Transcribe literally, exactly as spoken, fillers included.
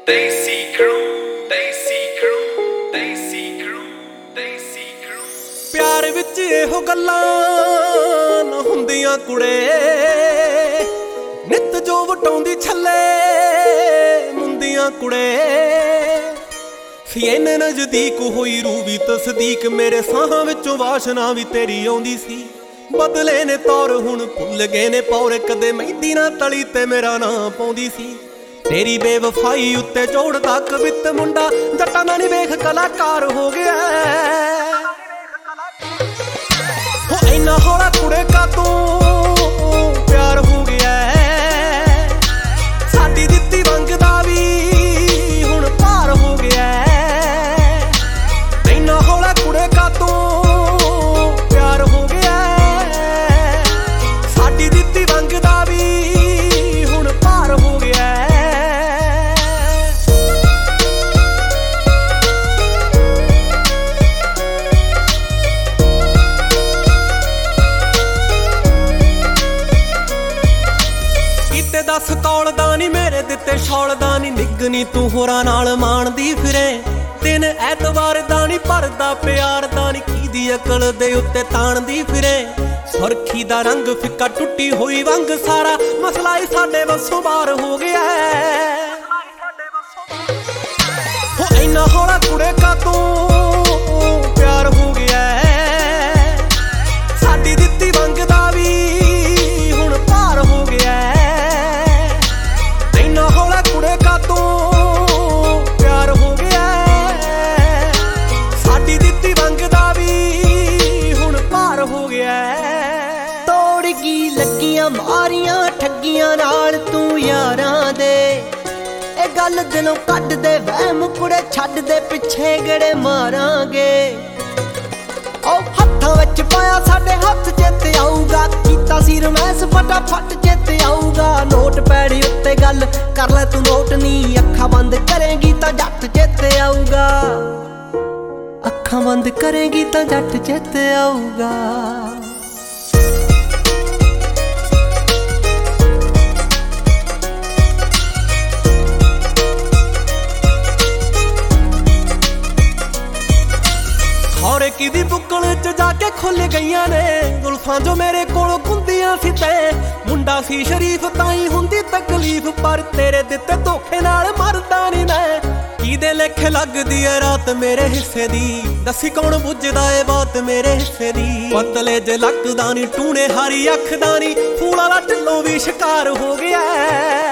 Desi crew, Desi crew, Desi crew, Desi crew। प्यार विच एहो गल्लां ना हुंदियां कुड़े, नित जो वटाउंदी छल्ले मुंदियां कुड़े। फियने नजदीक होई रूबी तसदीक, मेरे साहां विचों वाशना भी तेरी आउंदी सी। बदले ने तौर हुण भुल गए ने पौर, कदे मेहंदी ना तली ते मेरा नां पाउंदी सी। तेरी बेवफाई उत्ते जोड़दा कवित मुंडा, जट्टां दा नी वेख कलाकार हो गया। हो इन्ना हौला कुड़े का तू प्यार हो गया, साडी दित्ती वंग दा भी हुण पार हो गया। इन्ना हौला कुड़े का तू प्यार हो गया, साडी दित्ती वंग दा भी हुण पार हो गया। दस कौलदा नी मेरे दिते शौलदा नी, निगनी तू होरां नाल माणदी फिरे। दिन ऐतवार दा नी भरदा प्यार दा नी, की अकल दे उत्ते ताणदी फिरे। सुरखी दा रंग फिक्का टुट्टी होई वंग, सारा मसला ही साडे वसों बाहर हो गया। हो इन्ना हौला कुड़े का तू प्यार हो गया, साडी दित्ती वंग दा भी हुण पार हो गया। कुड़े का तू प्यार हो गया, साडी दित्ती वंग दा भी हुण पार हो गया। तोड़ गई लगियां मारियां ठगियां नाल तू यारां दे, ए गल दिलों कढ दे वहम कुड़े, छड्ड दे पिछे गड़े मारांगे। ओ हत्थां विच पाया साडे हत्थ चेते आऊगा, कीता सी रमैस फटाफट चेते आऊगा। नोट पैड़ी उत्ते गल कर ले तू नोट नी, अखां बंद करेंगी तां जट चेते आऊगा। अखां बंद करेंगी तां जट चेते आऊगा। खौरे किदी बुक्कल च जाके खुल गईयां ने जुल्फां जो मेरे कोल गुंदियां सी। ते मुंडा सी शरीफ ताई हुंदी तकलीफ, पर तेरे दिते धोखे नाल मरदा नी मैं। किदे लेखे लगदी ऐ रात मेरे हिस्से दी, दसी कौन बुझदा ऐ बात मेरे हिस्से दी। पतले जे लकदा नी टूने हारी अख दा नी, फूल वाला ढिल्लों भी शिकार हो गया।